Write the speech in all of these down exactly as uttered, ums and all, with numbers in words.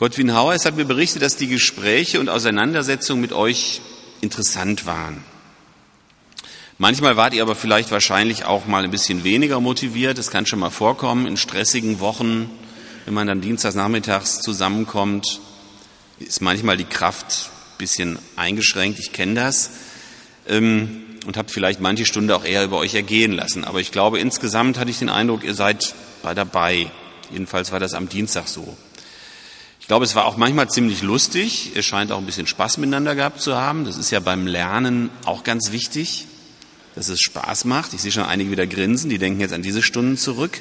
Gottwin Hauers hat mir berichtet, dass die Gespräche und Auseinandersetzungen mit euch interessant waren. Manchmal wart ihr aber vielleicht wahrscheinlich auch mal ein bisschen weniger motiviert. Das kann schon mal vorkommen in stressigen Wochen, wenn man dann dienstags nachmittags zusammenkommt, ist manchmal die Kraft ein bisschen eingeschränkt. Ich kenne das ähm, und habe vielleicht manche Stunde auch eher über euch ergehen lassen. Aber ich glaube, insgesamt hatte ich den Eindruck, ihr seid bei dabei. Jedenfalls war das am Dienstag so. Ich glaube, es war auch manchmal ziemlich lustig. Ihr scheint auch ein bisschen Spaß miteinander gehabt zu haben. Das ist ja beim Lernen auch ganz wichtig, dass es Spaß macht. Ich sehe schon einige wieder grinsen, die denken jetzt an diese Stunden zurück.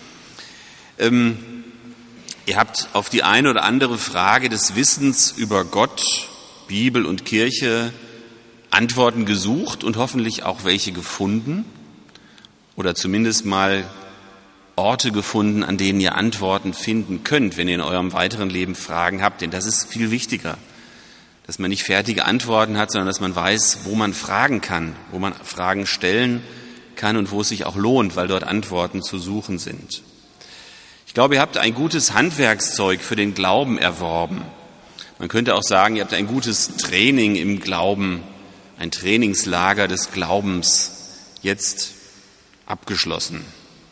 Ähm, ihr habt auf die eine oder andere Frage des Wissens über Gott, Bibel und Kirche Antworten gesucht und hoffentlich auch welche gefunden oder zumindest mal Orte gefunden, an denen ihr Antworten finden könnt, wenn ihr in eurem weiteren Leben Fragen habt. Denn das ist viel wichtiger, dass man nicht fertige Antworten hat, sondern dass man weiß, wo man fragen kann, wo man Fragen stellen kann und wo es sich auch lohnt, weil dort Antworten zu suchen sind. Ich glaube, ihr habt ein gutes Handwerkszeug für den Glauben erworben. Man könnte auch sagen, ihr habt ein gutes Training im Glauben, ein Trainingslager des Glaubens jetzt abgeschlossen.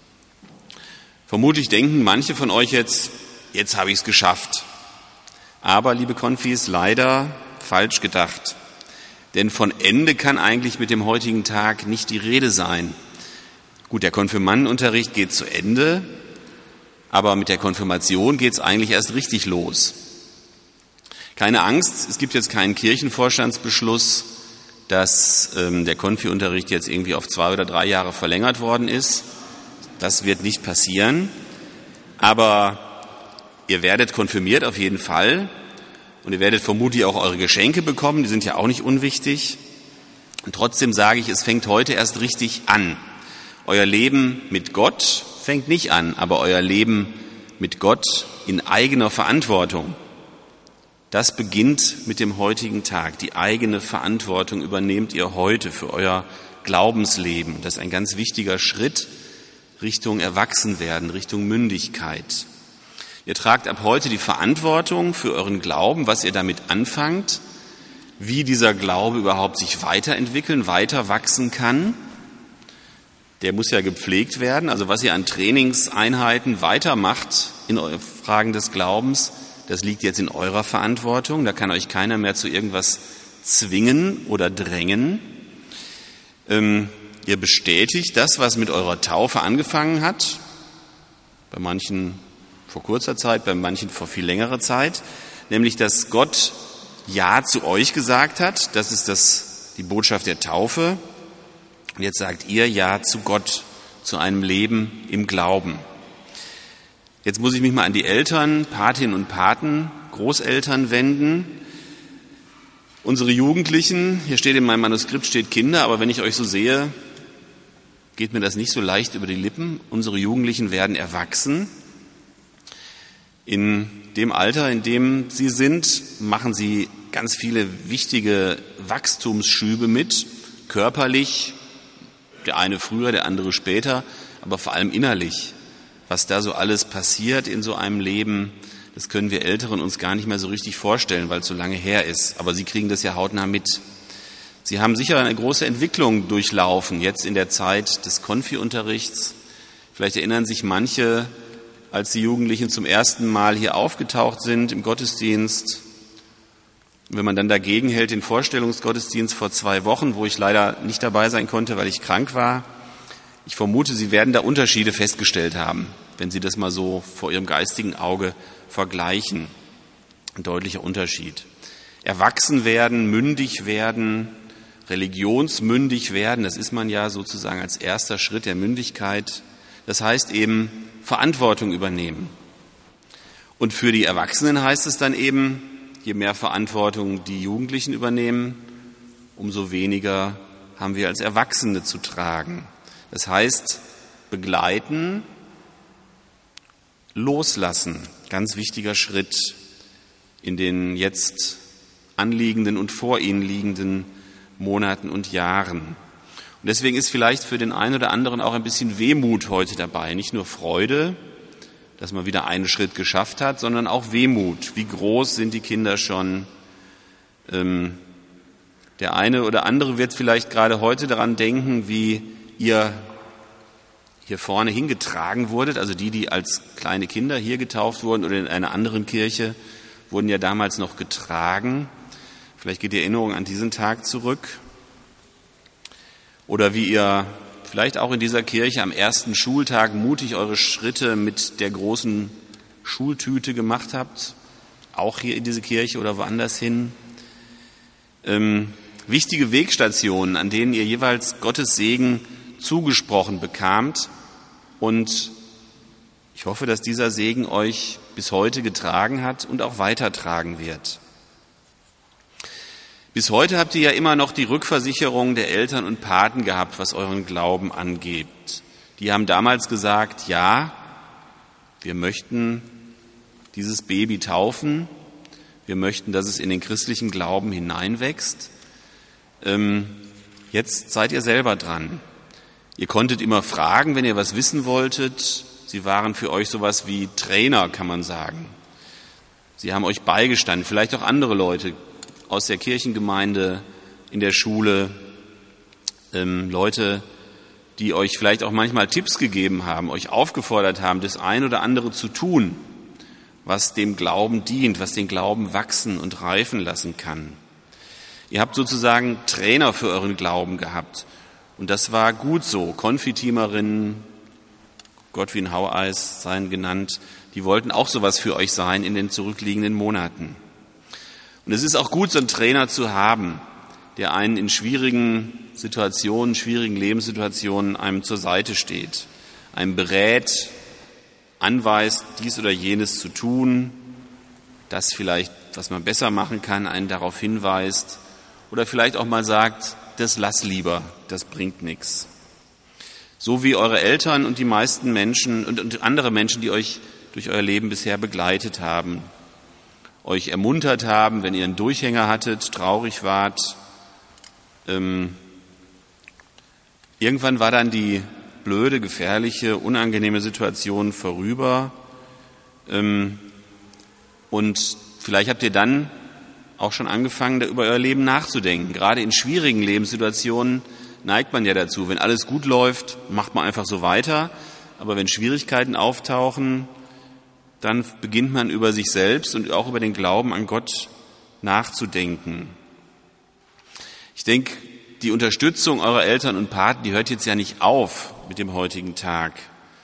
Vermutlich denken manche von euch jetzt, jetzt habe ich es geschafft. Aber, liebe Konfis, leider falsch gedacht. Denn von Ende kann eigentlich mit dem heutigen Tag nicht die Rede sein. Gut, der Konfirmandenunterricht geht zu Ende, aber mit der Konfirmation geht es eigentlich erst richtig los. Keine Angst, es gibt jetzt keinen Kirchenvorstandsbeschluss, dass ähm, der Konfi-Unterricht jetzt irgendwie auf zwei oder drei Jahre verlängert worden ist. Das wird nicht passieren, aber ihr werdet konfirmiert auf jeden Fall und ihr werdet vermutlich auch eure Geschenke bekommen, die sind ja auch nicht unwichtig. Und trotzdem sage ich, es fängt heute erst richtig an. Euer Leben mit Gott fängt nicht an, aber euer Leben mit Gott in eigener Verantwortung, das beginnt mit dem heutigen Tag. Die eigene Verantwortung übernehmt ihr heute für euer Glaubensleben. Das ist ein ganz wichtiger Schritt Richtung Erwachsenwerden, Richtung Mündigkeit. Ihr tragt ab heute die Verantwortung für euren Glauben, was ihr damit anfangt, wie dieser Glaube überhaupt sich weiterentwickeln, weiter wachsen kann. Der muss ja gepflegt werden. Also was ihr an Trainingseinheiten weitermacht in euren Fragen des Glaubens, das liegt jetzt in eurer Verantwortung. Da kann euch keiner mehr zu irgendwas zwingen oder drängen. Ähm, Ihr bestätigt das, was mit eurer Taufe angefangen hat, bei manchen vor kurzer Zeit, bei manchen vor viel längerer Zeit, nämlich, dass Gott Ja zu euch gesagt hat. Das ist das, die Botschaft der Taufe. Und jetzt sagt ihr Ja zu Gott, zu einem Leben im Glauben. Jetzt muss ich mich mal an die Eltern, Patinnen und Paten, Großeltern wenden. Unsere Jugendlichen, hier steht in meinem Manuskript, steht Kinder, aber wenn ich euch so sehe, geht mir das nicht so leicht über die Lippen. Unsere Jugendlichen werden erwachsen. In dem Alter, in dem sie sind, machen sie ganz viele wichtige Wachstumsschübe mit, körperlich, der eine früher, der andere später, aber vor allem innerlich. Was da so alles passiert in so einem Leben, das können wir Älteren uns gar nicht mehr so richtig vorstellen, weil es so lange her ist. Aber sie kriegen das ja hautnah mit. Sie haben sicher eine große Entwicklung durchlaufen, jetzt in der Zeit des Konfi-Unterrichts. Vielleicht erinnern sich manche, als die Jugendlichen zum ersten Mal hier aufgetaucht sind im Gottesdienst. Wenn man dann dagegen hält, den Vorstellungsgottesdienst vor zwei Wochen, wo ich leider nicht dabei sein konnte, weil ich krank war. Ich vermute, Sie werden da Unterschiede festgestellt haben, wenn Sie das mal so vor Ihrem geistigen Auge vergleichen. Ein deutlicher Unterschied. Erwachsen werden, mündig werden, religionsmündig werden, das ist man ja sozusagen als erster Schritt der Mündigkeit. Das heißt eben Verantwortung übernehmen. Und für die Erwachsenen heißt es dann eben, je mehr Verantwortung die Jugendlichen übernehmen, umso weniger haben wir als Erwachsene zu tragen. Das heißt, begleiten, loslassen, ganz wichtiger Schritt in den jetzt anliegenden und vor Ihnen liegenden Monaten und Jahren. Und deswegen ist vielleicht für den einen oder anderen auch ein bisschen Wehmut heute dabei, nicht nur Freude, dass man wieder einen Schritt geschafft hat, sondern auch Wehmut. Wie groß sind die Kinder schon? Ähm, der eine oder andere wird vielleicht gerade heute daran denken, wie ihr hier vorne hingetragen wurdet, also die, die als kleine Kinder hier getauft wurden oder in einer anderen Kirche, wurden ja damals noch getragen. Vielleicht geht die Erinnerung an diesen Tag zurück. Oder wie ihr vielleicht auch in dieser Kirche am ersten Schultag mutig eure Schritte mit der großen Schultüte gemacht habt, auch hier in diese Kirche oder woanders hin. Ähm, wichtige Wegstationen, an denen ihr jeweils Gottes Segen zugesprochen bekamt. Und ich hoffe, dass dieser Segen euch bis heute getragen hat und auch weitertragen wird. Bis heute habt ihr ja immer noch die Rückversicherung der Eltern und Paten gehabt, was euren Glauben angeht. Die haben damals gesagt, ja, wir möchten dieses Baby taufen, wir möchten, dass es in den christlichen Glauben hineinwächst. Ähm, jetzt seid ihr selber dran. Ihr konntet immer fragen, wenn ihr was wissen wolltet. Sie waren für euch sowas wie Trainer, kann man sagen. Sie haben euch beigestanden, vielleicht auch andere Leute aus der Kirchengemeinde, in der Schule, ähm, Leute, die euch vielleicht auch manchmal Tipps gegeben haben, euch aufgefordert haben, das ein oder andere zu tun, was dem Glauben dient, was den Glauben wachsen und reifen lassen kann. Ihr habt sozusagen Trainer für euren Glauben gehabt. Und das war gut so. Konfiteamerinnen, Godwin Haueis seien genannt, die wollten auch sowas für euch sein in den zurückliegenden Monaten. Und es ist auch gut, so einen Trainer zu haben, der einen in schwierigen Situationen, schwierigen Lebenssituationen einem zur Seite steht, einem berät, anweist, dies oder jenes zu tun, das vielleicht, was man besser machen kann, einen darauf hinweist oder vielleicht auch mal sagt, das lass lieber, das bringt nichts. So wie eure Eltern und die meisten Menschen und, und andere Menschen, die euch durch euer Leben bisher begleitet haben, euch ermuntert haben, wenn ihr einen Durchhänger hattet, traurig wart. Ähm, irgendwann war dann die blöde, gefährliche, unangenehme Situation vorüber. Ähm, und vielleicht habt ihr dann auch schon angefangen, da über euer Leben nachzudenken. Gerade in schwierigen Lebenssituationen neigt man ja dazu. Wenn alles gut läuft, macht man einfach so weiter. Aber wenn Schwierigkeiten auftauchen, dann beginnt man über sich selbst und auch über den Glauben an Gott nachzudenken. Ich denke, die Unterstützung eurer Eltern und Paten, die hört jetzt ja nicht auf mit dem heutigen Tag.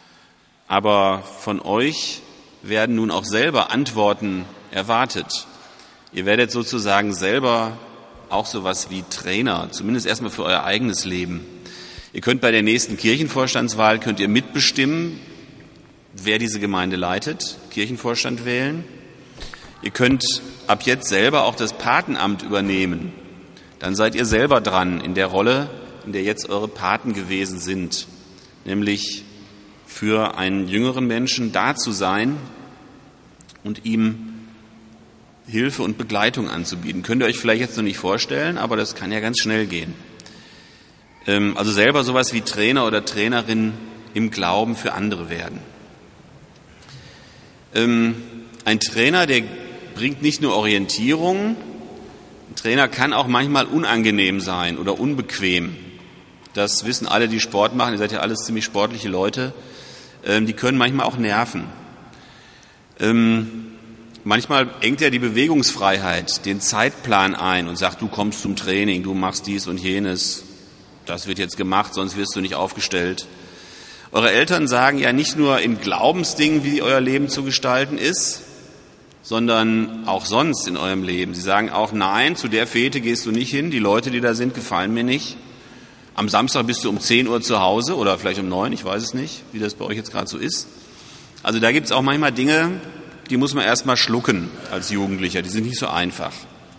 Aber von euch werden nun auch selber Antworten erwartet. Ihr werdet sozusagen selber auch sowas wie Trainer, zumindest erstmal für euer eigenes Leben. Ihr könnt bei der nächsten Kirchenvorstandswahl, könnt ihr mitbestimmen, wer diese Gemeinde leitet, Kirchenvorstand wählen. Ihr könnt ab jetzt selber auch das Patenamt übernehmen. Dann seid ihr selber dran in der Rolle, in der jetzt eure Paten gewesen sind, nämlich für einen jüngeren Menschen da zu sein und ihm Hilfe und Begleitung anzubieten. Könnt ihr euch vielleicht jetzt noch nicht vorstellen, aber das kann ja ganz schnell gehen. Also selber sowas wie Trainer oder Trainerin im Glauben für andere werden. Ein Trainer, der bringt nicht nur Orientierung, ein Trainer kann auch manchmal unangenehm sein oder unbequem. Das wissen alle, die Sport machen, ihr seid ja alles ziemlich sportliche Leute, die können manchmal auch nerven. Manchmal engt er die Bewegungsfreiheit, den Zeitplan ein und sagt, du kommst zum Training, du machst dies und jenes, das wird jetzt gemacht, sonst wirst du nicht aufgestellt. Eure Eltern sagen ja nicht nur in Glaubensdingen, wie euer Leben zu gestalten ist, sondern auch sonst in eurem Leben. Sie sagen auch, nein, zu der Fete gehst du nicht hin, die Leute, die da sind, gefallen mir nicht. Am Samstag bist du um zehn Uhr zu Hause oder vielleicht um neun, ich weiß es nicht, wie das bei euch jetzt gerade so ist. Also da gibt es auch manchmal Dinge, die muss man erstmal schlucken als Jugendlicher, die sind nicht so einfach.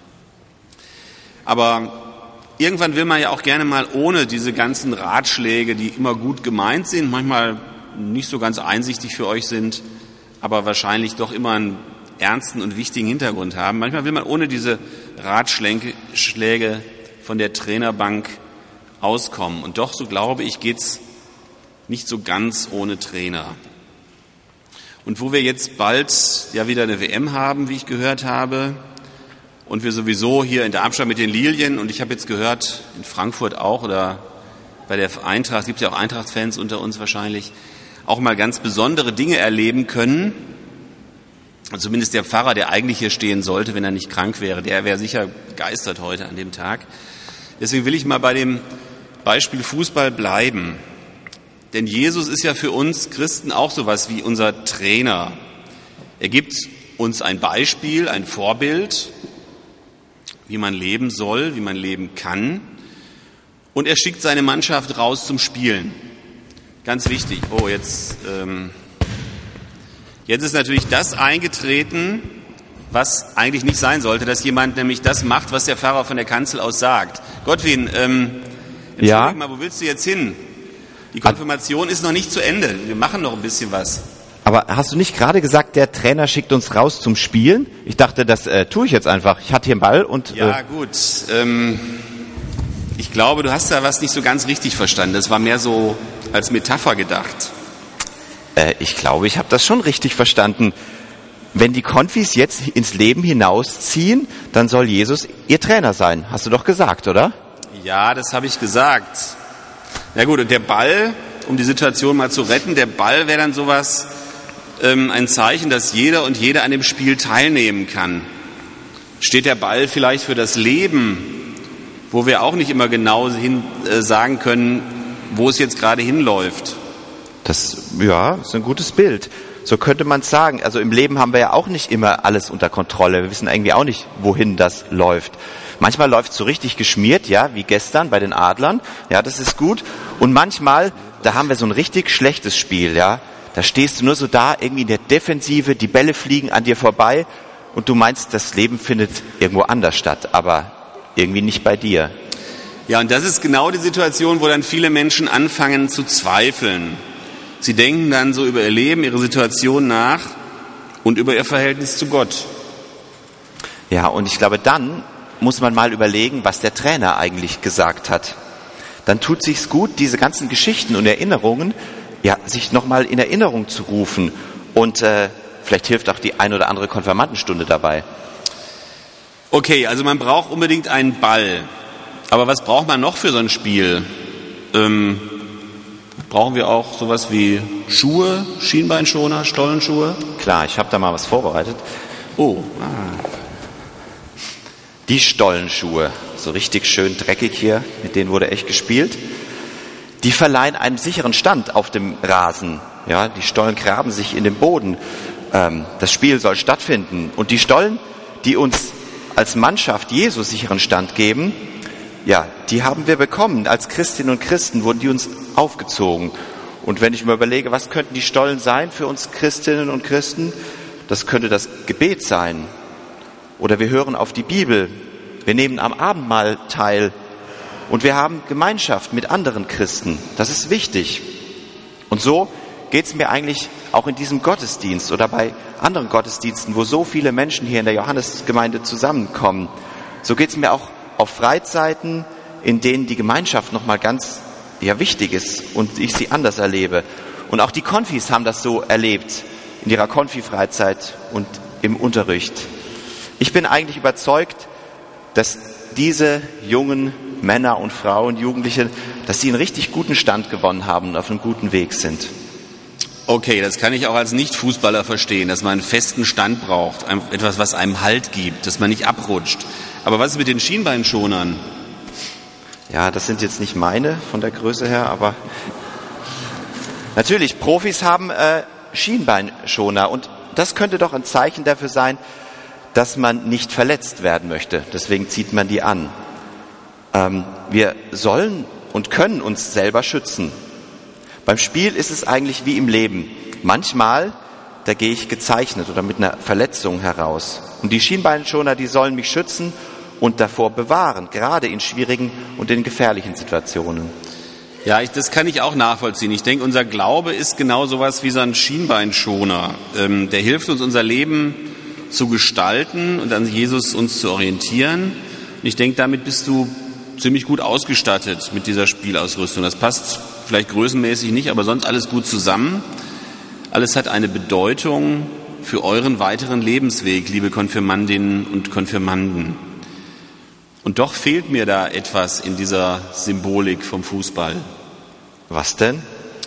Aber irgendwann will man ja auch gerne mal ohne diese ganzen Ratschläge, die immer gut gemeint sind, manchmal nicht so ganz einsichtig für euch sind, aber wahrscheinlich doch immer einen ernsten und wichtigen Hintergrund haben. Manchmal will man ohne diese Ratschläge von der Trainerbank auskommen. Und doch, so glaube ich, geht's nicht so ganz ohne Trainer. Und wo wir jetzt bald ja wieder eine W M haben, wie ich gehört habe, und wir sowieso hier in Darmstadt mit den Lilien, und ich habe jetzt gehört, in Frankfurt auch, oder bei der Eintracht, es gibt ja auch Eintracht-Fans unter uns wahrscheinlich, auch mal ganz besondere Dinge erleben können. Und zumindest der Pfarrer, der eigentlich hier stehen sollte, wenn er nicht krank wäre, der wäre sicher begeistert heute an dem Tag. Deswegen will ich mal bei dem Beispiel Fußball bleiben. Denn Jesus ist ja für uns Christen auch sowas wie unser Trainer. Er gibt uns ein Beispiel, ein Vorbild, wie man leben soll, wie man leben kann. Und er schickt seine Mannschaft raus zum Spielen. Ganz wichtig. Oh, jetzt, ähm, jetzt ist natürlich das eingetreten, was eigentlich nicht sein sollte, dass jemand nämlich das macht, was der Pfarrer von der Kanzel aus sagt. Gottwin, ähm, ja? mal, wo willst du jetzt hin? Die Konfirmation ist noch nicht zu Ende. Wir machen noch ein bisschen was. Aber hast du nicht gerade gesagt, der Trainer schickt uns raus zum Spielen? Ich dachte, das äh, tue ich jetzt einfach. Ich hatte hier einen Ball und... Äh ja, gut. Ähm, ich glaube, du hast da was nicht so ganz richtig verstanden. Das war mehr so als Metapher gedacht. Äh, ich glaube, ich habe das schon richtig verstanden. Wenn die Konfis jetzt ins Leben hinausziehen, dann soll Jesus ihr Trainer sein. Hast du doch gesagt, oder? Ja, das habe ich gesagt. Na gut, und der Ball, um die Situation mal zu retten, der Ball wäre dann sowas, ähm, ein Zeichen, dass jeder und jede an dem Spiel teilnehmen kann. Steht der Ball vielleicht für das Leben, wo wir auch nicht immer genau hin, äh, sagen können, wo es jetzt gerade hinläuft? Das, ja, ist ein gutes Bild. So könnte man es sagen. Also im Leben haben wir ja auch nicht immer alles unter Kontrolle. Wir wissen irgendwie auch nicht, wohin das läuft. Manchmal läuft es so richtig geschmiert, ja, wie gestern bei den Adlern. Ja, das ist gut. Und manchmal, da haben wir so ein richtig schlechtes Spiel, ja. Da stehst du nur so da, irgendwie in der Defensive, die Bälle fliegen an dir vorbei und du meinst, das Leben findet irgendwo anders statt, aber irgendwie nicht bei dir. Ja, und das ist genau die Situation, wo dann viele Menschen anfangen zu zweifeln. Sie denken dann so über ihr Leben, ihre Situation nach und über ihr Verhältnis zu Gott. Ja, und ich glaube, dann muss man mal überlegen, was der Trainer eigentlich gesagt hat. Dann tut sich's gut, diese ganzen Geschichten und Erinnerungen, ja, sich nochmal in Erinnerung zu rufen. Und äh, vielleicht hilft auch die ein oder andere Konfirmandenstunde dabei. Okay, also man braucht unbedingt einen Ball. Aber was braucht man noch für so ein Spiel? Ähm, brauchen wir auch sowas wie Schuhe, Schienbeinschoner, Stollenschuhe? Klar, ich habe da mal was vorbereitet. Oh, ah. Die Stollenschuhe, so richtig schön dreckig hier, mit denen wurde echt gespielt. Die verleihen einen sicheren Stand auf dem Rasen. Ja, die Stollen graben sich in den Boden. Ähm, das Spiel soll stattfinden. Und die Stollen, die uns als Mannschaft Jesus sicheren Stand geben, ja, die haben wir bekommen. Als Christinnen und Christen wurden die uns aufgezogen. Und wenn ich mir überlege, was könnten die Stollen sein für uns Christinnen und Christen? Das könnte das Gebet sein. Oder wir hören auf die Bibel. Wir nehmen am Abendmahl teil. Und wir haben Gemeinschaft mit anderen Christen. Das ist wichtig. Und so geht es mir eigentlich auch in diesem Gottesdienst oder bei anderen Gottesdiensten, wo so viele Menschen hier in der Johannesgemeinde zusammenkommen. So geht es mir auch auf Freizeiten, in denen die Gemeinschaft nochmal ganz ja, wichtig ist und ich sie anders erlebe. Und auch die Konfis haben das so erlebt in ihrer Konfi-Freizeit und im Unterricht. Ich bin eigentlich überzeugt, dass diese jungen Männer und Frauen, Jugendliche, dass sie einen richtig guten Stand gewonnen haben und auf einem guten Weg sind. Okay, das kann ich auch als Nicht-Fußballer verstehen, dass man einen festen Stand braucht, etwas, was einem Halt gibt, dass man nicht abrutscht. Aber was ist mit den Schienbeinschonern? Ja, das sind jetzt nicht meine von der Größe her, aber natürlich, Profis haben äh, Schienbeinschoner und das könnte doch ein Zeichen dafür sein, dass man nicht verletzt werden möchte. Deswegen zieht man die an. Ähm, wir sollen und können uns selber schützen. Beim Spiel ist es eigentlich wie im Leben. Manchmal, da gehe ich gezeichnet oder mit einer Verletzung heraus. Und die Schienbeinschoner, die sollen mich schützen und davor bewahren, gerade in schwierigen und in gefährlichen Situationen. Ja, ich, das kann ich auch nachvollziehen. Ich denke, unser Glaube ist genau sowas wie so ein Schienbeinschoner. Ähm, der hilft uns, unser Leben zu gestalten und an Jesus uns zu orientieren. Und ich denke, damit bist du ziemlich gut ausgestattet mit dieser Spielausrüstung. Das passt vielleicht größenmäßig nicht, aber sonst alles gut zusammen. Alles hat eine Bedeutung für euren weiteren Lebensweg, liebe Konfirmandinnen und Konfirmanden. Und doch fehlt mir da etwas in dieser Symbolik vom Fußball. Was denn?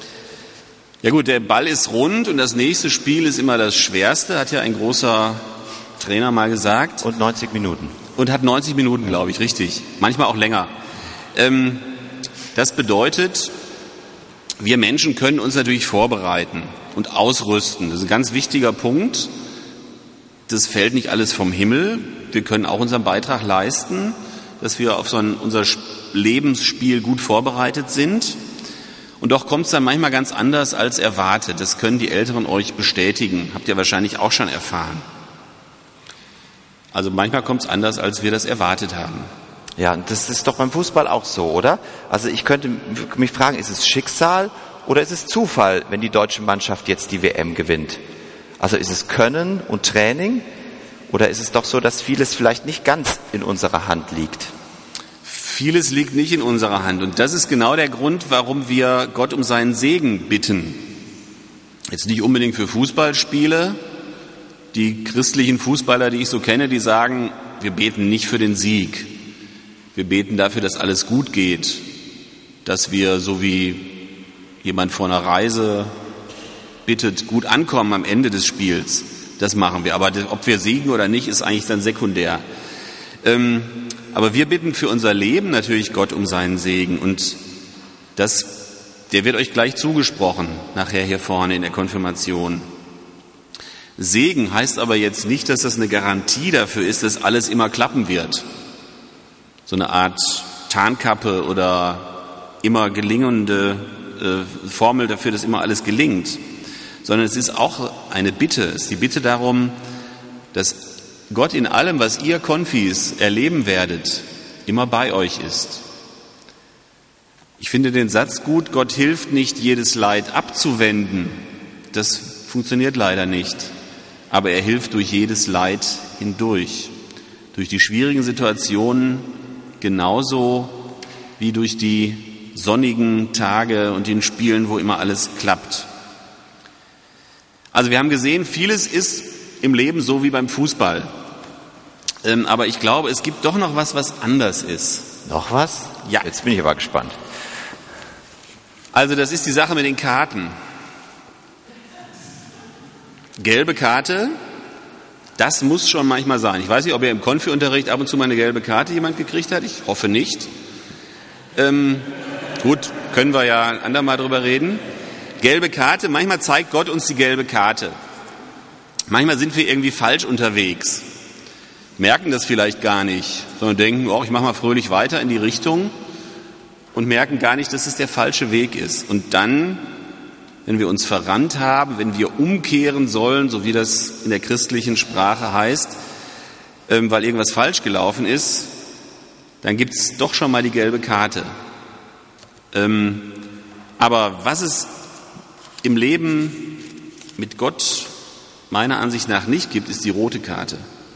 Ja gut, der Ball ist rund und das nächste Spiel ist immer das Schwerste, hat ja ein großer Trainer mal gesagt. Und neunzig Minuten. Und hat neunzig Minuten, glaube ich, richtig. Manchmal auch länger. Ähm, das bedeutet, wir Menschen können uns natürlich vorbereiten und ausrüsten. Das ist ein ganz wichtiger Punkt. Das fällt nicht alles vom Himmel. Wir können auch unseren Beitrag leisten, dass wir auf so ein, unser Lebensspiel gut vorbereitet sind. Und doch kommt es dann manchmal ganz anders als erwartet. Das können die Älteren euch bestätigen. Habt ihr wahrscheinlich auch schon erfahren. Also manchmal kommt es anders, als wir das erwartet haben. Ja, und das ist doch beim Fußball auch so, oder? Also ich könnte mich fragen, ist es Schicksal oder ist es Zufall, wenn die deutsche Mannschaft jetzt die W M gewinnt? Also ist es Können und Training oder ist es doch so, dass vieles vielleicht nicht ganz in unserer Hand liegt? Vieles liegt nicht in unserer Hand und das ist genau der Grund, warum wir Gott um seinen Segen bitten. Jetzt nicht unbedingt für Fußballspiele. Die christlichen Fußballer, die ich so kenne, die sagen, wir beten nicht für den Sieg. Wir beten dafür, dass alles gut geht, dass wir, so wie jemand vor einer Reise bittet, gut ankommen am Ende des Spiels. Das machen wir. Aber ob wir siegen oder nicht, ist eigentlich dann sekundär. Ähm, aber wir bitten für unser Leben natürlich Gott um seinen Segen. Und das, der wird euch gleich zugesprochen, nachher hier vorne in der Konfirmation. Segen heißt aber jetzt nicht, dass das eine Garantie dafür ist, dass alles immer klappen wird. So eine Art Tarnkappe oder immer gelingende äh, Formel dafür, dass immer alles gelingt. Sondern es ist auch eine Bitte. Es ist die Bitte darum, dass Gott in allem, was ihr Konfis erleben werdet, immer bei euch ist. Ich finde den Satz gut, Gott hilft nicht, jedes Leid abzuwenden. Das funktioniert leider nicht. Aber er hilft durch jedes Leid hindurch. Durch die schwierigen Situationen genauso wie durch die sonnigen Tage und den Spielen, wo immer alles klappt. Also wir haben gesehen, vieles ist im Leben so wie beim Fußball. Ähm, aber ich glaube, es gibt doch noch was, was anders ist. Noch was? Ja. Jetzt bin ich aber gespannt. Also das ist die Sache mit den Karten. Gelbe Karte, das muss schon manchmal sein. Ich weiß nicht, ob ihr im Konfi-Unterricht ab und zu mal eine gelbe Karte jemand gekriegt hat. Ich hoffe nicht. Ähm, gut, können wir ja ein andermal drüber reden. Gelbe Karte, manchmal zeigt Gott uns die gelbe Karte. Manchmal sind wir irgendwie falsch unterwegs, merken das vielleicht gar nicht, sondern denken, oh, ich mache mal fröhlich weiter in die Richtung und merken gar nicht, dass es der falsche Weg ist. Und dann, wenn wir uns verrannt haben, wenn wir umkehren sollen, so wie das in der christlichen Sprache heißt, ähm, weil irgendwas falsch gelaufen ist, dann gibt es doch schon mal die gelbe Karte. Ähm, aber was es im Leben mit Gott meiner Ansicht nach nicht gibt, ist die rote Karte.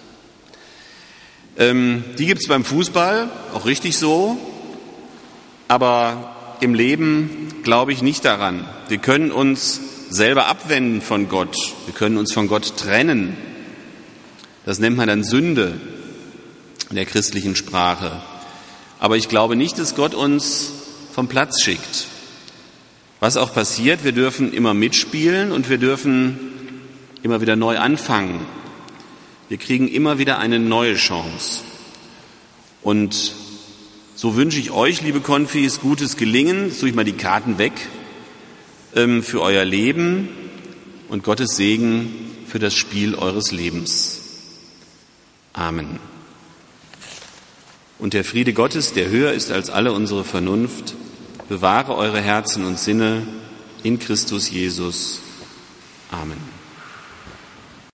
Ähm, die gibt es beim Fußball, auch richtig so, aber im Leben glaube ich nicht daran. Wir können uns selber abwenden von Gott. Wir können uns von Gott trennen. Das nennt man dann Sünde in der christlichen Sprache. Aber ich glaube nicht, dass Gott uns vom Platz schickt. Was auch passiert, wir dürfen immer mitspielen und wir dürfen immer wieder neu anfangen. Wir kriegen immer wieder eine neue Chance. Und so wünsche ich euch, liebe Konfis, gutes Gelingen. Jetzt tue ich mal die Karten weg ähm, für euer Leben und Gottes Segen für das Spiel eures Lebens. Amen. Und der Friede Gottes, der höher ist als alle unsere Vernunft, bewahre eure Herzen und Sinne in Christus Jesus. Amen.